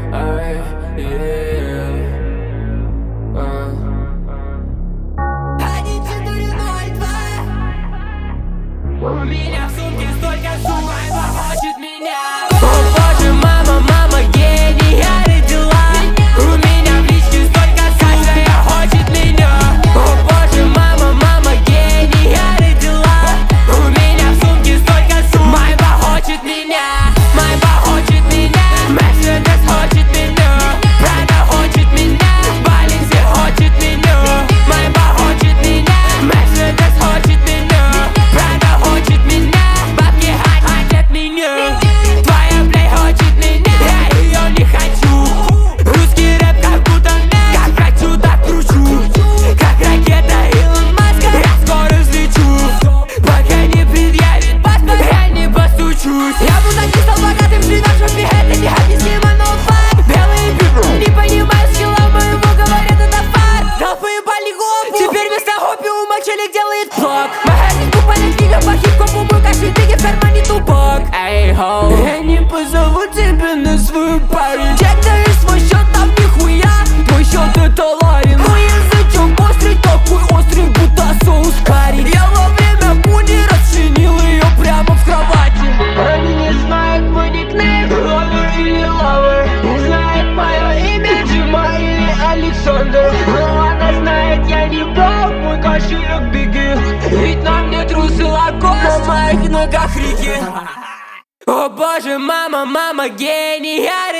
ай, У меня в сумке столько сумок, хочет меня. О боже, мама, мама, гений, я родила. У меня в личке столько каждая хочет меня. О боже, мама, мама, гений, я родила. У меня в сумке столько сумок, Майба хочет меня. Майба хочет меня, Мерседес хочет меня, Прада хочет меня, Баленси хочет меня. Майба хочет меня, Мерседес хочет меня, Прада хочет меня, бабки хотят меня. Твоя плей хочет меня, я ее не хочу. Русский рэп как будто мяч, как хочу, так кручу. Как ракета Илон Маска, я скоро взлечу. Пока не предъявит паспорт, я не постучусь. Я будто не стал богатым, живя в жопе, это необъяснимо, но факт. Белые пиво, не понимаю скилла моего, говорят, это факт. Толпы ебали гопу, теперь вместо опиума челик делает блок. Моя жизнь купальная книга по хип-хопу, мой каждый тыги в кармане тупок. Эй, хоу, я не позову тебя на свою пару. Чек даешь свой счет, там нихуя, твой счет это ларин. Мой язычок острый, такой острый, будто соус карри. Я во время пуни расчленил ее прямо в кровати. Они не знают мой никнейм, ловер или лавер. Не знает мое имя, Дима или Александр. Но она знает, я не бог, мой кошелек беги. Ведь на мне трусы лакост, на моих ногах реки. О боже, мама, мама, гений, я